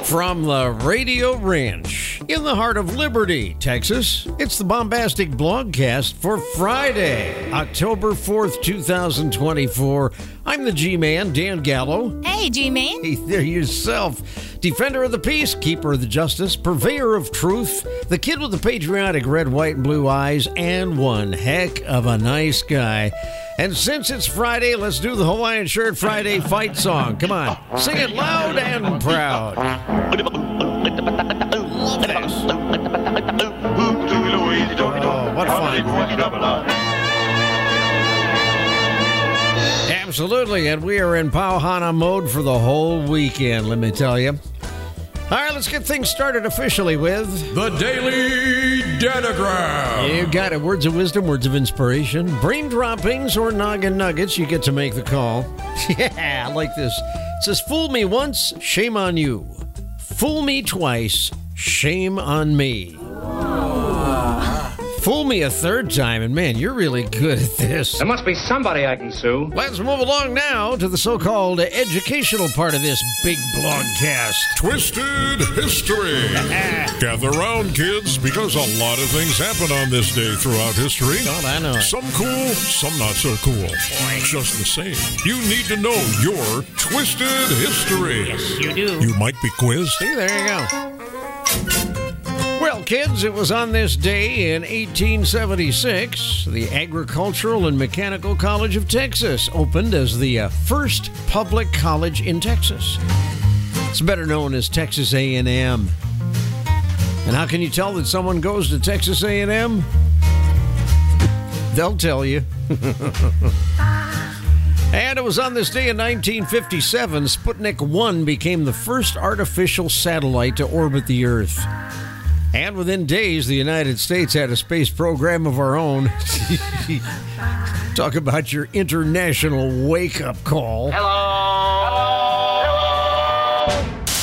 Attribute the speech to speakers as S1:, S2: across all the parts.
S1: From the Radio Ranch in the heart of Liberty, Texas, it's the Bombastic Blogcast for Friday, October 4th, 2024. I'm the G-Man, Dan Gallo.
S2: Hey, G-Man.
S1: Hey there yourself. Defender of the peace, keeper of the justice, purveyor of truth, the kid with the patriotic red, white, and blue eyes, and one heck of a nice guy. And since it's Friday, let's do the Hawaiian Shirt Friday fight song. Come on, sing it loud and proud. Love this. Oh, what fun. Absolutely, and we are in Pauhana mode for the whole weekend, let me tell you. All right, let's get things started officially with
S3: the Daily Danagram.
S1: You got it. Words of wisdom, words of inspiration, brain droppings, or noggin nuggets. You get to make the call. Yeah, I like this. It says, fool me once, shame on you. Fool me twice, shame on me. Fool me a third time, and man, you're really good at this.
S4: There must be somebody I can sue.
S1: Let's move along now to the so-called educational part of this big blogcast.
S3: Twisted History. Gather round, kids, because a lot of things happen on this day throughout history.
S1: God, I know it.
S3: Some cool, some not so cool. Just the same, you need to know your Twisted History.
S1: Yes, you do.
S3: You might be quizzed.
S1: See, there you go. Well, kids, it was on this day in 1876, the Agricultural and Mechanical College of Texas opened as the first public college in Texas. It's better known as Texas A&M. And how can you tell that someone goes to Texas A&M? They'll tell you. And it was on this day in 1957, Sputnik 1 became the first artificial satellite to orbit the Earth. And within days, the United States had a space program of our own. Talk about your international wake-up call.
S4: Hello.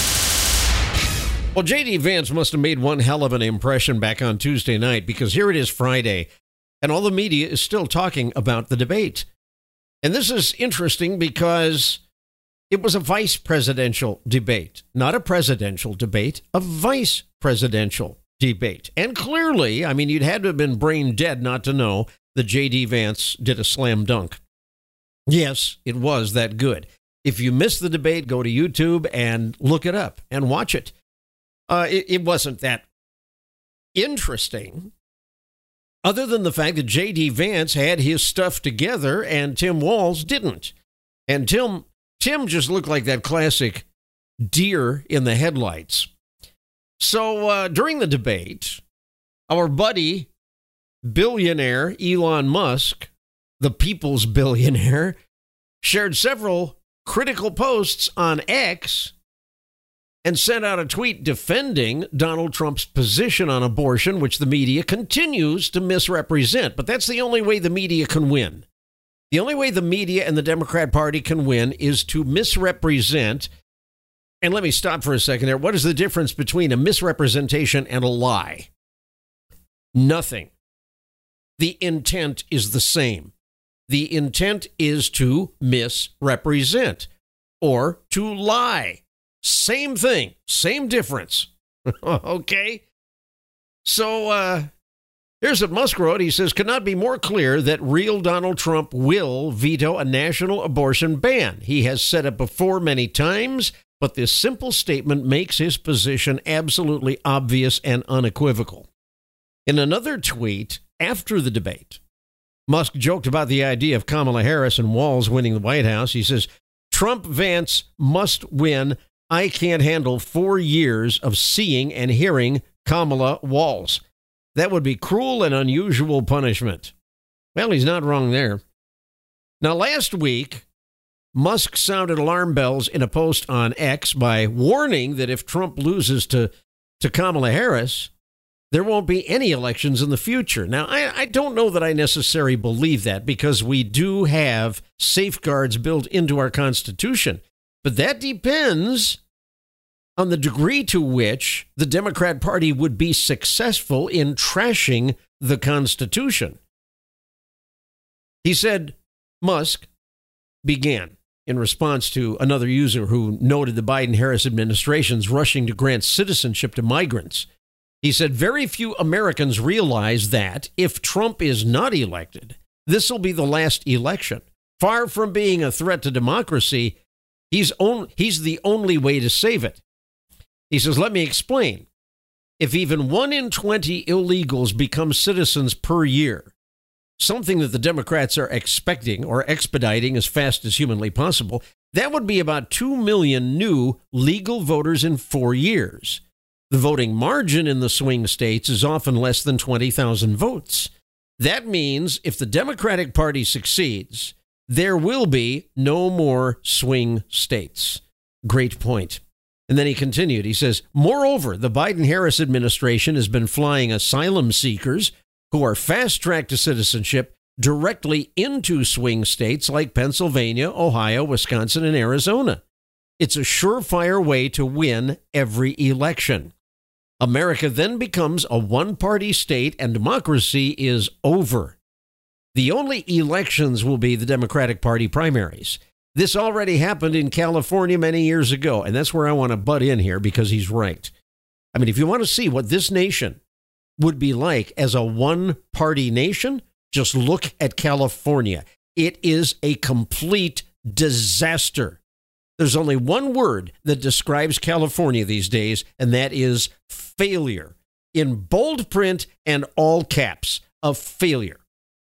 S1: Well, J.D. Vance must have made one hell of an impression back on Tuesday night, because here it is Friday, and all the media is still talking about the debate. And this is interesting because it was a vice presidential debate, not a presidential debate, a vice presidential debate. And clearly, I mean, you'd had to have been brain dead not to know that J.D. Vance did a slam dunk. Yes, it was that good. If you missed the debate, go to YouTube and look it up and watch it. It wasn't that interesting, other than the fact that J.D. Vance had his stuff together and Tim Walz didn't. And Tim just looked like that classic deer in the headlights. So during the debate, our buddy, billionaire Elon Musk, the people's billionaire, shared several critical posts on X and sent out a tweet defending Donald Trump's position on abortion, which the media continues to misrepresent. But that's the only way the media can win. The only way the media and the Democrat Party can win is to misrepresent. And let me stop for a second there. What is the difference between a misrepresentation and a lie? Nothing. The intent is the same. The intent is to misrepresent or to lie. Same thing, same difference. Okay? So, here's what Musk wrote. He says, could not be more clear that real Donald Trump will veto a national abortion ban. He has said it before many times, but this simple statement makes his position absolutely obvious and unequivocal. In another tweet after the debate, Musk joked about the idea of Kamala Harris and Walz winning the White House. He says, Trump Vance must win. I can't handle 4 years of seeing and hearing Kamala Walz. That would be cruel and unusual punishment. Well, he's not wrong there. Now, last week, Musk sounded alarm bells in a post on X by warning that if Trump loses to Kamala Harris, there won't be any elections in the future. Now, I don't know that I necessarily believe that, because we do have safeguards built into our Constitution. But that depends on the degree to which the Democrat Party would be successful in trashing the Constitution. He said, Musk began, in response to another user who noted the Biden-Harris administration's rushing to grant citizenship to migrants. He said, very few Americans realize that if Trump is not elected, this will be the last election. Far from being a threat to democracy, he's the only way to save it. He says, let me explain. If even 1 in 20 illegals become citizens per year, something that the Democrats are expecting or expediting as fast as humanly possible, that would be about 2 million new legal voters in 4 years. The voting margin in the swing states is often less than 20,000 votes. That means if the Democratic Party succeeds, there will be no more swing states. Great point. And then he continued. He says, moreover, the Biden-Harris administration has been flying asylum seekers who are fast-tracked to citizenship directly into swing states like Pennsylvania, Ohio, Wisconsin, and Arizona. It's a surefire way to win every election. America then becomes a one-party state and democracy is over. The only elections will be the Democratic Party primaries. This already happened in California many years ago, and that's where I want to butt in here because he's right. I mean, if you want to see what this nation would be like as a one-party nation, just look at California. It is a complete disaster. There's only one word that describes California these days, and that is failure. In bold print and all caps, of failure.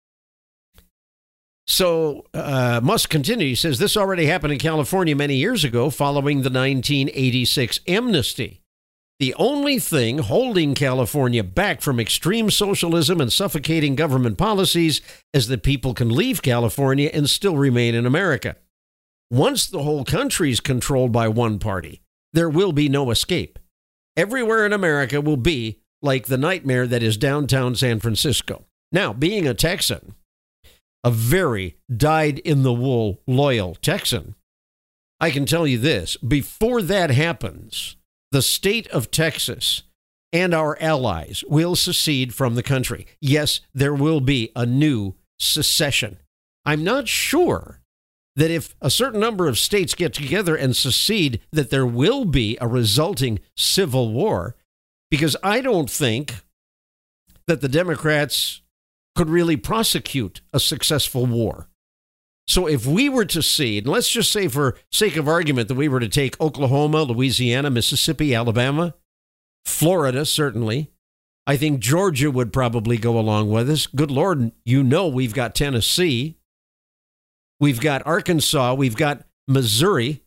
S1: So Musk continued. He says, this already happened in California many years ago following the 1986 amnesty. The only thing holding California back from extreme socialism and suffocating government policies is that people can leave California and still remain in America. Once the whole country is controlled by one party, there will be no escape. Everywhere in America will be like the nightmare that is downtown San Francisco. Now, being a Texan, a very dyed-in-the-wool loyal Texan, I can tell you this. Before that happens, the state of Texas and our allies will secede from the country. Yes, there will be a new secession. I'm not sure that if a certain number of states get together and secede, that there will be a resulting civil war, because I don't think that the Democrats could really prosecute a successful war. So if we were to cede, let's just say for sake of argument that we were to take Oklahoma, Louisiana, Mississippi, Alabama, Florida, certainly. I think Georgia would probably go along with us. Good Lord, you know we've got Tennessee. We've got Arkansas. We've got Missouri.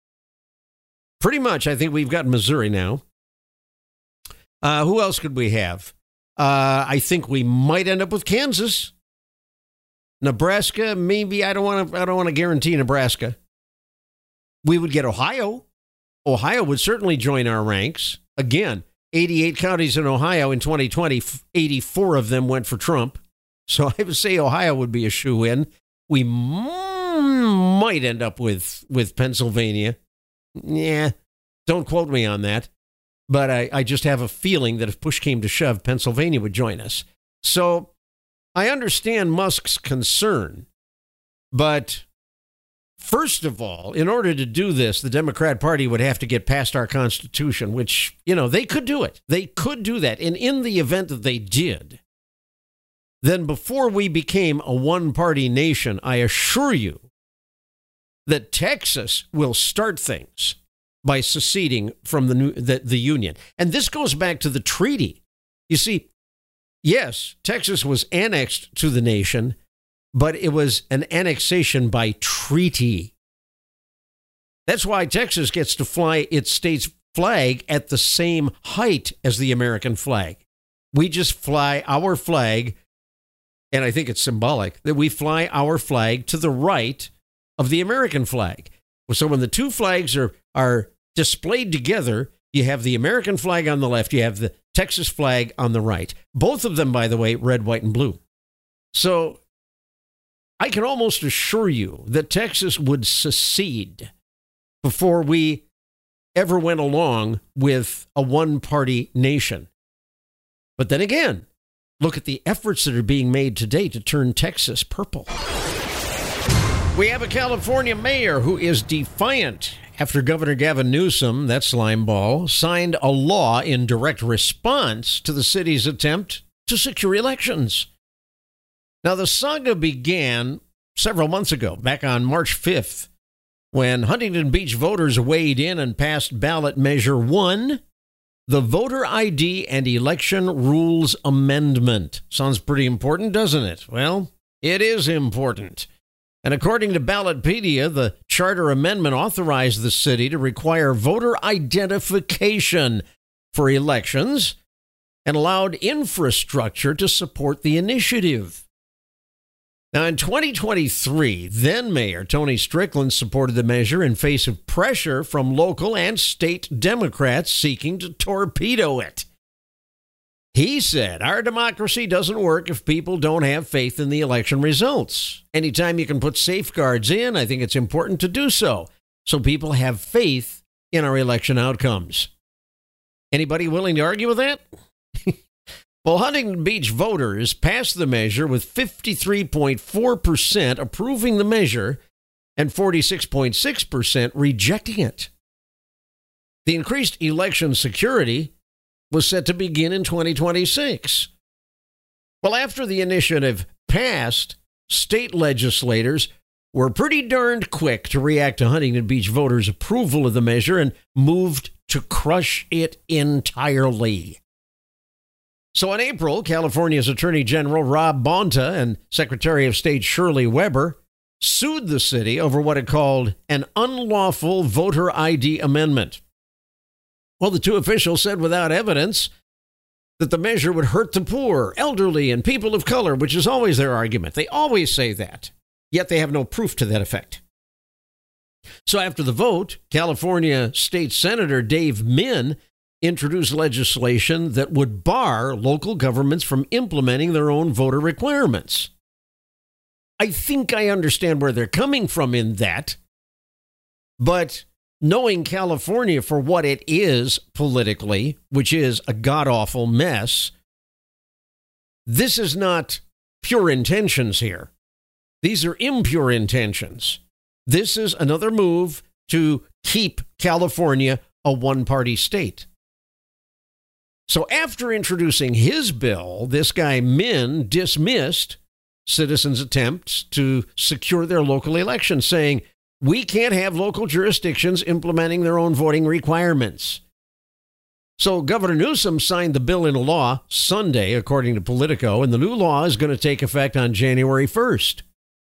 S1: Pretty much, I think we've got Missouri now. Who else could we have? I think we might end up with Kansas. Nebraska, maybe. I don't want to guarantee Nebraska. We would get Ohio. Ohio would certainly join our ranks. Again, 88 counties in Ohio in 2020, 84 of them went for Trump. So I would say Ohio would be a shoo-in. We might end up with Pennsylvania. Yeah, don't quote me on that. But I just have a feeling that if push came to shove, Pennsylvania would join us. So I understand Musk's concern. But first of all, in order to do this, the Democrat Party would have to get past our Constitution, which, they could do it. They could do that. And in the event that they did, then before we became a one-party nation, I assure you that Texas will start things by seceding from the Union. And this goes back to the treaty. You see, yes, Texas was annexed to the nation, but it was an annexation by treaty. That's why Texas gets to fly its state's flag at the same height as the American flag. We just fly our flag, and I think it's symbolic that we fly our flag to the right of the American flag. So when the two flags are displayed together, you have the American flag on the left, you have the Texas flag on the right. Both of them, by the way, red, white, and blue. So I can almost assure you that Texas would secede before we ever went along with a one-party nation. But then again, look at the efforts that are being made today to turn Texas purple. We have a California mayor who is defiant after Governor Gavin Newsom, that slimeball, signed a law in direct response to the city's attempt to secure elections. Now, the saga began several months ago, back on March 5th, when Huntington Beach voters weighed in and passed ballot measure 1, the Voter ID and Election Rules Amendment. Sounds pretty important, doesn't it? Well, it is important. And according to Ballotpedia, the charter amendment authorized the city to require voter identification for elections and allowed infrastructure to support the initiative. Now, in 2023, then Mayor Tony Strickland supported the measure in face of pressure from local and state Democrats seeking to torpedo it. He said, our democracy doesn't work if people don't have faith in the election results. Anytime you can put safeguards in, I think it's important to do so people have faith in our election outcomes. Anybody willing to argue with that? Well, Huntington Beach voters passed the measure with 53.4% approving the measure and 46.6% rejecting it. The increased election security was set to begin in 2026. Well, after the initiative passed, state legislators were pretty darned quick to react to Huntington Beach voters' approval of the measure and moved to crush it entirely. So in April, California's Attorney General Rob Bonta and Secretary of State Shirley Weber sued the city over what it called an unlawful voter ID amendment. Well, the two officials said without evidence that the measure would hurt the poor, elderly, and people of color, which is always their argument. They always say that, yet they have no proof to that effect. So after the vote, California State Senator Dave Min introduced legislation that would bar local governments from implementing their own voter requirements. I think I understand where they're coming from in that, but knowing California for what it is politically, which is a god-awful mess, this is not pure intentions here. These are impure intentions. This is another move to keep California a one-party state. So after introducing his bill, this guy Min dismissed citizens' attempts to secure their local elections, saying, we can't have local jurisdictions implementing their own voting requirements. So Governor Newsom signed the bill into law Sunday, according to Politico, and the new law is going to take effect on January 1st.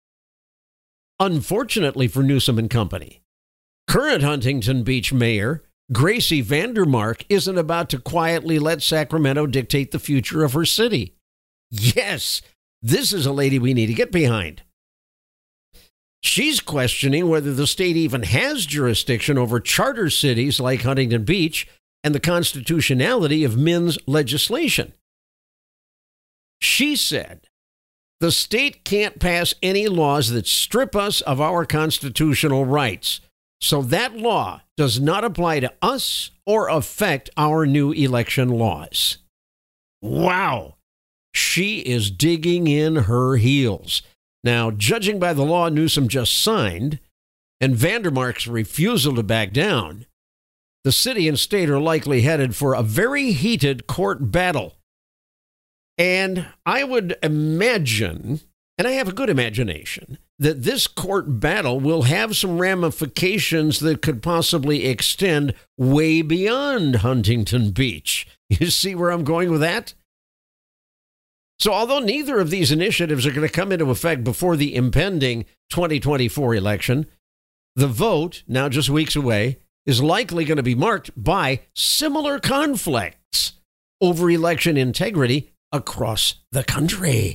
S1: Unfortunately for Newsom and company, current Huntington Beach Mayor Gracie Vandermark isn't about to quietly let Sacramento dictate the future of her city. Yes, this is a lady we need to get behind. She's questioning whether the state even has jurisdiction over charter cities like Huntington Beach and the constitutionality of Min's legislation. She said, the state can't pass any laws that strip us of our constitutional rights. So that law does not apply to us or affect our new election laws. Wow. She is digging in her heels. Now, judging by the law Newsom just signed and Vandermark's refusal to back down, the city and state are likely headed for a very heated court battle. And I would imagine, and I have a good imagination, that this court battle will have some ramifications that could possibly extend way beyond Huntington Beach. You see where I'm going with that? So although neither of these initiatives are going to come into effect before the impending 2024 election, the vote, now just weeks away, is likely going to be marked by similar conflicts over election integrity across the country.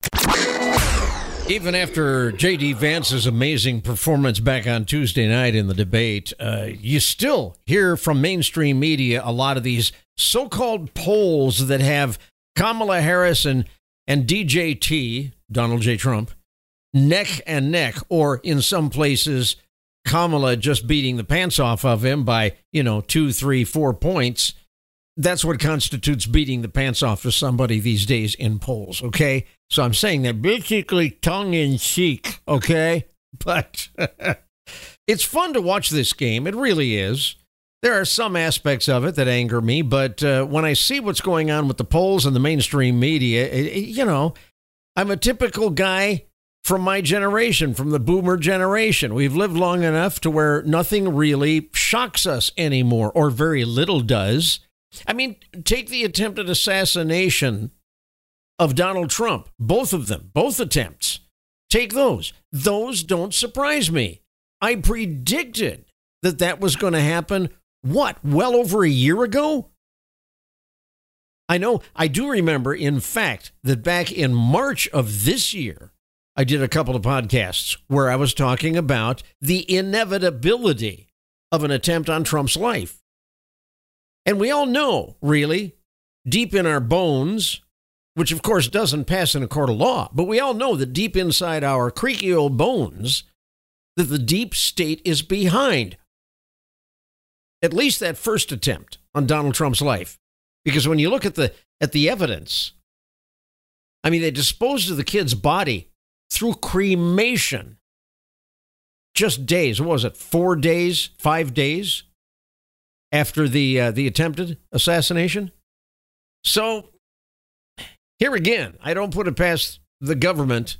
S1: Even after J.D. Vance's amazing performance back on Tuesday night in the debate, you still hear from mainstream media a lot of these so-called polls that have Kamala Harris and DJT, Donald J. Trump, neck and neck, or in some places, Kamala just beating the pants off of him by, 2, 3, 4 points. That's what constitutes beating the pants off of somebody these days in polls, okay? So I'm saying that basically tongue-in-cheek, okay? But it's fun to watch this game. It really is. There are some aspects of it that anger me, but when I see what's going on with the polls and the mainstream media, I'm a typical guy from my generation, from the boomer generation. We've lived long enough to where nothing really shocks us anymore, or very little does. I mean, take the attempted assassination of Donald Trump. Both of them, both attempts. Take those. Those don't surprise me. I predicted that was going to happen, well over a year ago? I do remember, in fact, that back in March of this year, I did a couple of podcasts where I was talking about the inevitability of an attempt on Trump's life. And we all know, really, deep in our bones, which of course doesn't pass in a court of law, but we all know that deep inside our creaky old bones, that the deep state is behind at least that first attempt on Donald Trump's life. Because when you look at the evidence, I mean, they disposed of the kid's body through cremation. Just days, what was it, 4 days, 5 days after the attempted assassination? So, here again, I don't put it past the government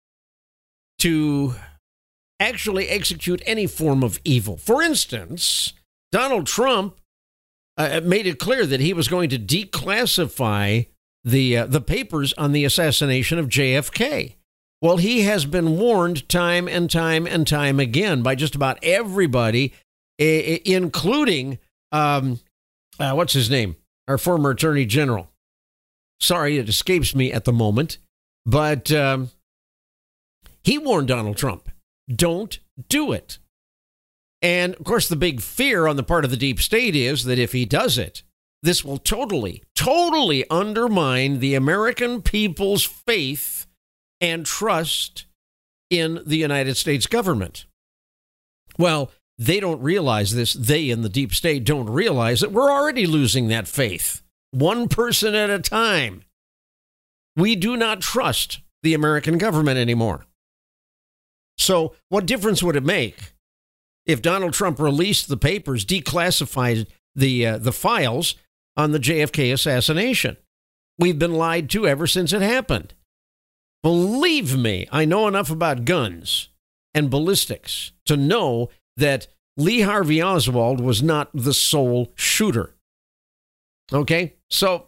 S1: to actually execute any form of evil. For instance, Donald Trump made it clear that he was going to declassify the papers on the assassination of JFK. Well, he has been warned time and time and time again by just about everybody, including, what's his name? Our former attorney general. Sorry, it escapes me at the moment. But he warned Donald Trump, don't do it. And, of course, the big fear on the part of the deep state is that if he does it, this will totally undermine the American people's faith and trust in the United States government. Well, they don't realize this. They in the deep state don't realize that we're already losing that faith, one person at a time. We do not trust the American government anymore. So what difference would it make if Donald Trump released the papers, declassified the files on the JFK assassination? We've been lied to ever since it happened. Believe me, I know enough about guns and ballistics to know that Lee Harvey Oswald was not the sole shooter. Okay, so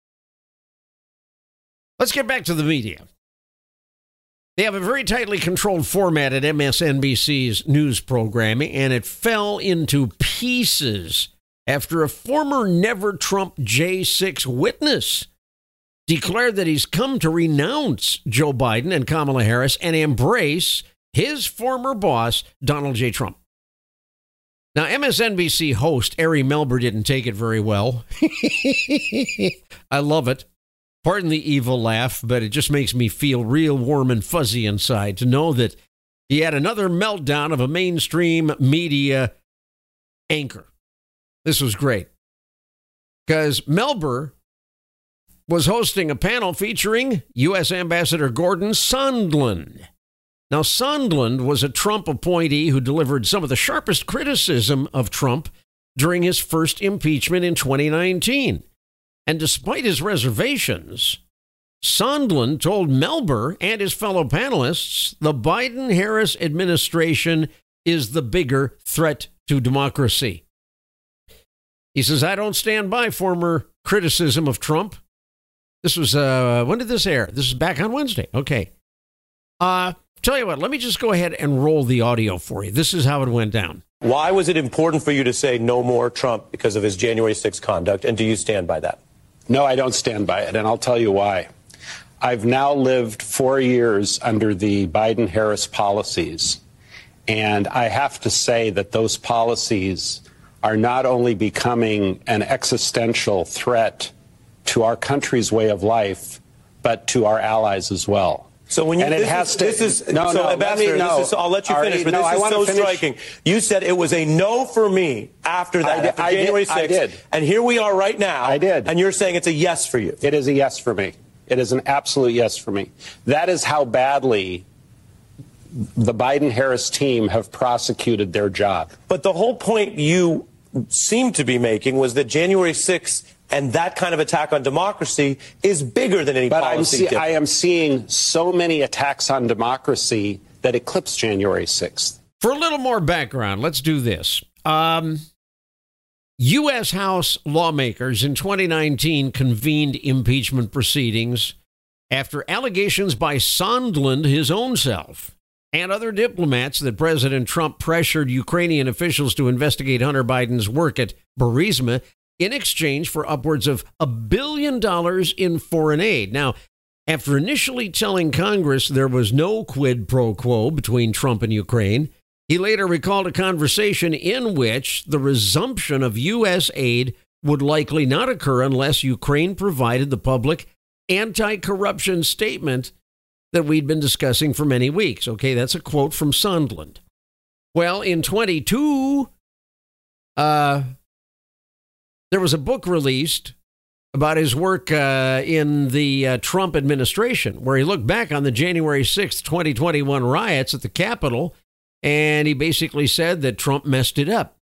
S1: let's get back to the media. They have a very tightly controlled format at MSNBC's news programming, and it fell into pieces after a former never-Trump J6 witness declared that he's come to renounce Joe Biden and Kamala Harris and embrace his former boss, Donald J. Trump. Now, MSNBC host Ari Melber didn't take it very well. I love it. Pardon the evil laugh, but it just makes me feel real warm and fuzzy inside to know that he had another meltdown of a mainstream media anchor. This was great because Melber was hosting a panel featuring U.S. Ambassador Gordon Sondland. Now, Sondland was a Trump appointee who delivered some of the sharpest criticism of Trump during his first impeachment in 2019. And despite his reservations, Sondland told Melber and his fellow panelists the Biden-Harris administration is the bigger threat to democracy. He says, I don't stand by former criticism of Trump. This was, when did this air? This is back on Wednesday. Okay. Tell you what, let me just go ahead and roll the audio for you. This is how it went down.
S2: Why was it important for you to say no more Trump because of his January 6th conduct? And do you stand by that?
S5: No, I don't stand by it, and I'll tell you why. I've now lived 4 years under the Biden-Harris policies, and I have to say that those policies are not only becoming an existential threat to our country's way of life, but to our allies as well.
S2: So when you, I'll let you finish, but this is so striking. You said it was a no for me after that, after January 6th. I did. And here we are right now.
S5: I did.
S2: And you're saying it's a yes for you.
S5: It is a yes for me. It is an absolute yes for me. That is how badly the Biden-Harris team have prosecuted their job.
S2: But the whole point you seem to be making was that January 6th and that kind of attack on democracy is bigger than any policy.
S5: I am seeing so many attacks on democracy that eclipse January 6th.
S1: For a little more background, let's do this. U.S. House lawmakers in 2019 convened impeachment proceedings after allegations by Sondland, his own self, and other diplomats that President Trump pressured Ukrainian officials to investigate Hunter Biden's work at Burisma in exchange for upwards of $1 billion in foreign aid. Now, after initially telling Congress there was no quid pro quo between Trump and Ukraine, he later recalled a conversation in which the resumption of U.S. aid would likely not occur unless Ukraine provided the public anti-corruption statement that we'd been discussing for many weeks. Okay, that's a quote from Sondland. Well, in 22, there was a book released about his work in the Trump administration, where he looked back on the January 6th, 2021 riots at the Capitol, and he basically said that Trump messed it up.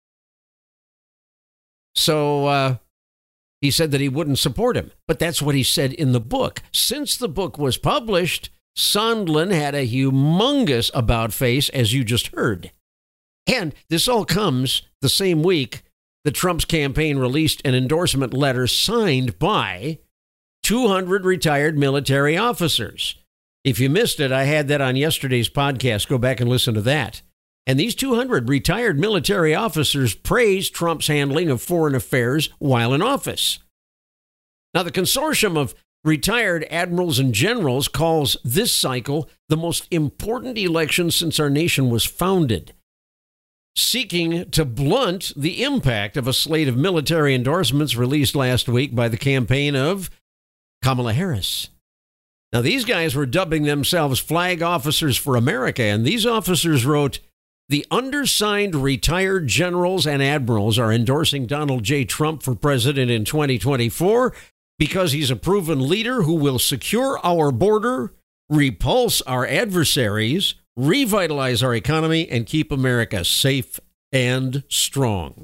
S1: So he said that he wouldn't support him. But that's what he said in the book. Since the book was published, Sondland had a humongous about-face, as you just heard. And this all comes the same week that Trump's campaign released an endorsement letter signed by 200 retired military officers. If you missed it, I had that on yesterday's podcast. Go back and listen to that. And these 200 retired military officers praised Trump's handling of foreign affairs while in office. Now, the consortium of retired admirals and generals calls this cycle the most important election since our nation was founded, seeking to blunt the impact of a slate of military endorsements released last week by the campaign of Kamala Harris. Now, these guys were dubbing themselves Flag Officers for America, and these officers wrote, "The undersigned retired generals and admirals are endorsing Donald J. Trump for president in 2024 because he's a proven leader who will secure our border, repulse our adversaries, revitalize our economy, and keep America safe and strong."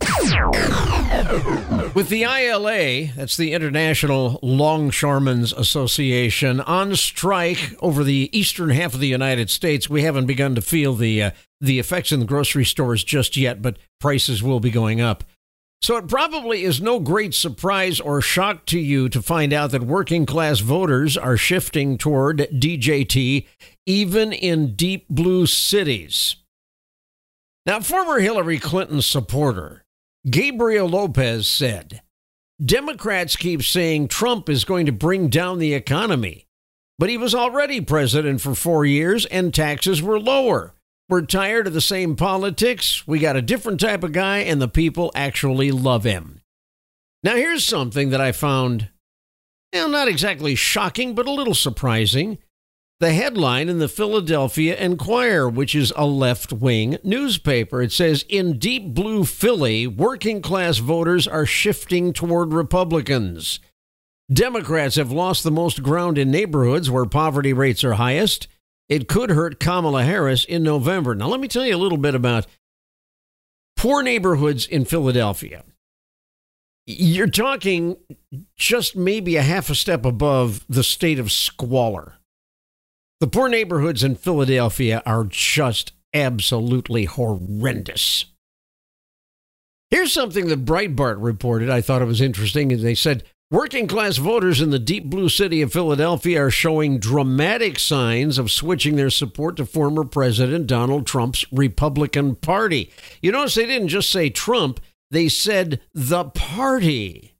S1: With the ILA, that's the International Longshoremen's Association, on strike over the eastern half of the United States, we haven't begun to feel the effects in the grocery stores just yet, but prices will be going up. So it probably is no great surprise or shock to you to find out that working class voters are shifting toward DJT, even in deep blue cities. Now, former Hillary Clinton supporter Gabriel Lopez said, "Democrats keep saying Trump is going to bring down the economy, but he was already president for 4 years and taxes were lower. We're tired of the same politics. We got a different type of guy and the people actually love him." Now, here's something that I found, not exactly shocking, but a little surprising. The headline in the Philadelphia Inquirer, which is a left-wing newspaper. It says, "In deep blue Philly, working-class voters are shifting toward Republicans. Democrats have lost the most ground in neighborhoods where poverty rates are highest. It could hurt Kamala Harris in November." Now, let me tell you a little bit about poor neighborhoods in Philadelphia. You're talking just maybe a half a step above the state of squalor. The poor neighborhoods in Philadelphia are just absolutely horrendous. Here's something that Breitbart reported. I thought it was interesting. They said, working class voters in the deep blue city of Philadelphia are showing dramatic signs of switching their support to former President Donald Trump's Republican Party. You notice they didn't just say Trump, they said the party.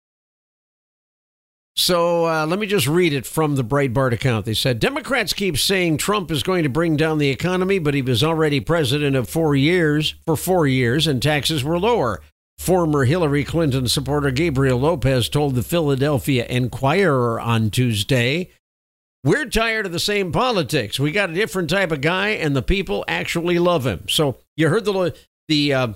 S1: So let me just read it from the Breitbart account. They said, "Democrats keep saying Trump is going to bring down the economy, but he was already president for 4 years, and taxes were lower." Former Hillary Clinton supporter Gabriel Lopez told the Philadelphia Inquirer on Tuesday, "We're tired of the same politics. We got a different type of guy, and the people actually love him." So you heard the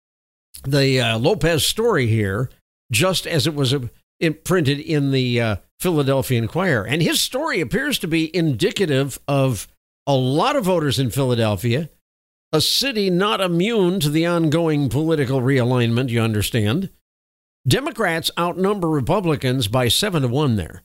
S1: Lopez story here, just as it was printed in the Philadelphia Inquirer. And his story appears to be indicative of a lot of voters in Philadelphia, a city not immune to the ongoing political realignment, you understand. Democrats outnumber Republicans by 7-1 there.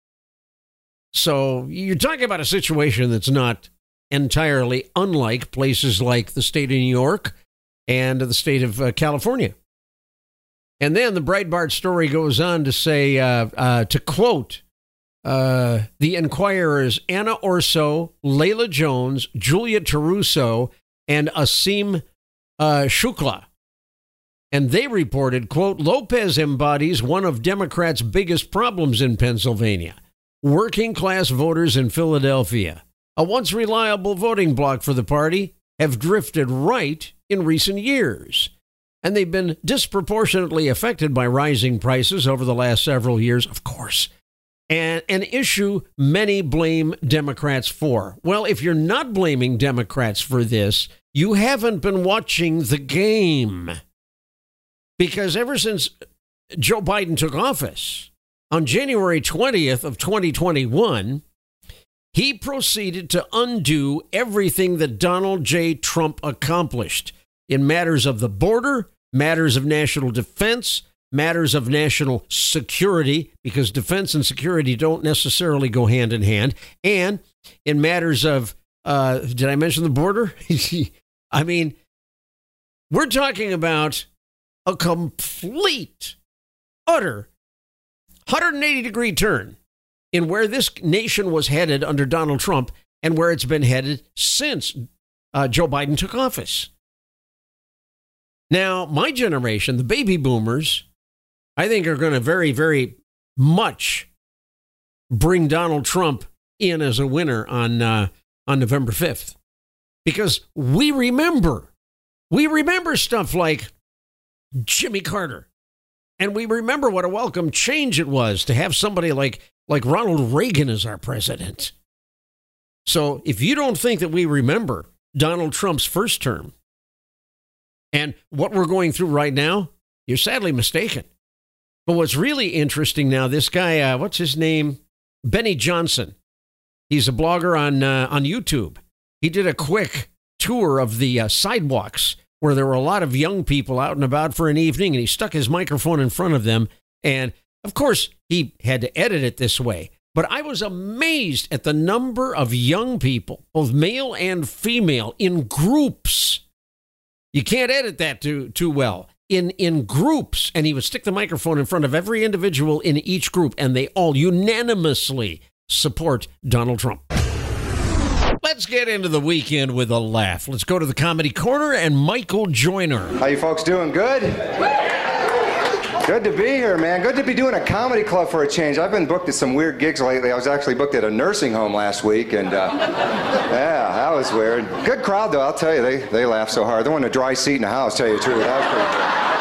S1: So you're talking about a situation that's not entirely unlike places like the state of New York and the state of California. And then the Breitbart story goes on to say, to quote the Enquirer's Anna Orso, Layla Jones, Julia Taruso, and Asim Shukla. And they reported, quote, Lopez embodies one of Democrats' biggest problems in Pennsylvania. Working class voters in Philadelphia, a once reliable voting bloc for the party, have drifted right in recent years. And they've been disproportionately affected by rising prices over the last several years, of course, and an issue many blame Democrats for. Well, if you're not blaming Democrats for this, you haven't been watching the game. Because ever since Joe Biden took office on January 20th of 2021, he proceeded to undo everything that Donald J. Trump accomplished in matters of the border, matters of national defense, matters of national security, because defense and security don't necessarily go hand in hand, and in matters of, did I mention the border? I mean, we're talking about a complete, utter, 180-degree turn in where this nation was headed under Donald Trump and where it's been headed since Joe Biden took office. Now, my generation, the baby boomers, I think are going to very, very much bring Donald Trump in as a winner on November 5th. Because we remember stuff like Jimmy Carter. And we remember what a welcome change it was to have somebody like Ronald Reagan as our president. So if you don't think that we remember Donald Trump's first term and what we're going through right now, you're sadly mistaken. But what's really interesting now, this guy, what's his name? Benny Johnson. He's a blogger on YouTube. He did a quick tour of the sidewalks where there were a lot of young people out and about for an evening, and he stuck his microphone in front of them. And, of course, he had to edit it this way. But I was amazed at the number of young people, both male and female, in groups. You can't edit that too well. In groups, and he would stick the microphone in front of every individual in each group, and they all unanimously support Donald Trump. Let's get into the weekend with a laugh. Let's go to the Comedy Corner and Michael Joyner.
S6: How you folks doing? Good? Good to be here, man. Good to be doing a comedy club for a change. I've been booked at some weird gigs lately. I was actually booked at a nursing home last week, and yeah, that was weird. Good crowd, though. I'll tell you, they laughed so hard. They wanted a dry seat in the house, tell you the truth. That was pretty cool.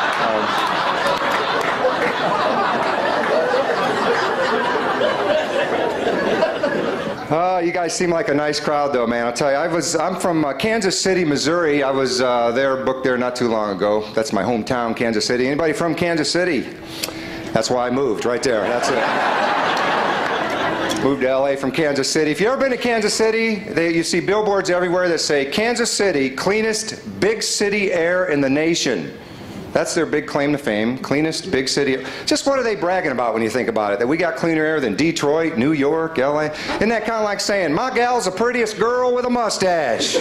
S6: You guys seem like a nice crowd, though, man. I'll tell you, I'm from Kansas City, Missouri. I was booked there not too long ago. That's my hometown, Kansas City. Anybody from Kansas City? That's why I moved, right there. That's it. Moved to L.A. from Kansas City. If you've ever been to Kansas City, you see billboards everywhere that say, Kansas City, cleanest big city air in the nation. That's their big claim to fame, cleanest big city. Just what are they bragging about when you think about it? That we got cleaner air than Detroit, New York, LA? Isn't that kind of like saying, my gal's the prettiest girl with a mustache?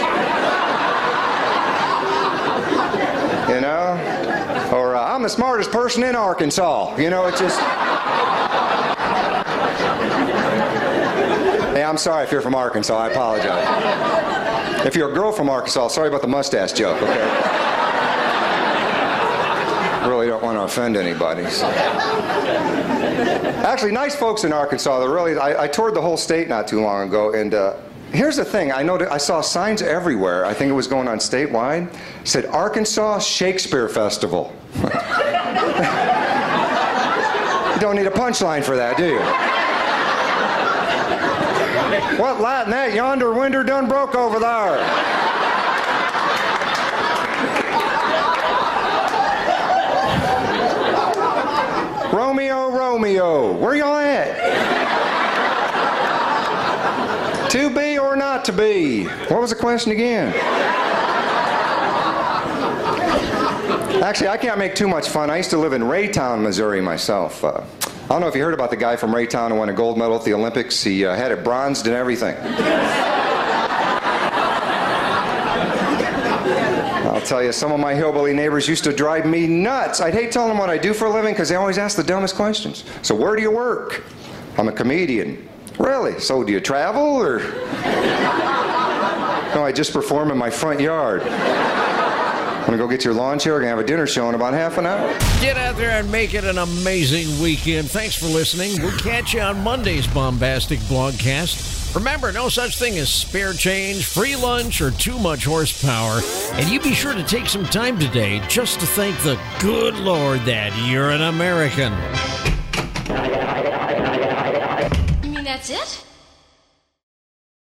S6: You know? Or I'm the smartest person in Arkansas. You know, it's just... Hey, I'm sorry if you're from Arkansas, I apologize. If you're a girl from Arkansas, sorry about the mustache joke, okay? Really don't want to offend anybody. So. Actually, nice folks in Arkansas. They're really. I toured the whole state not too long ago, and here's the thing. I saw signs everywhere. I think it was going on statewide. It said Arkansas Shakespeare Festival. You don't need a punchline for that, do you? What Latin that yonder window done broke over there? Romeo, Romeo, where y'all at? To be or not to be? What was the question again? Actually, I can't make too much fun. I used to live in Raytown, Missouri myself. I don't know if you heard about the guy from Raytown who won a gold medal at the Olympics. He had it bronzed and everything. I'll tell you, some of my hillbilly neighbors used to drive me nuts. I'd hate telling them what I do for a living because they always ask the dumbest questions. So where do you work? I'm a comedian. Really? So do you travel or? No, I just perform in my front yard. Want to go get your lawn chair? We're going to have a dinner show in about half an hour.
S1: Get out there and make it an amazing weekend. Thanks for listening. We'll catch you on Monday's Bombastic Blogcast. Remember, no such thing as spare change, free lunch, or too much horsepower. And you be sure to take some time today just to thank the good Lord that you're an American.
S7: You mean that's it?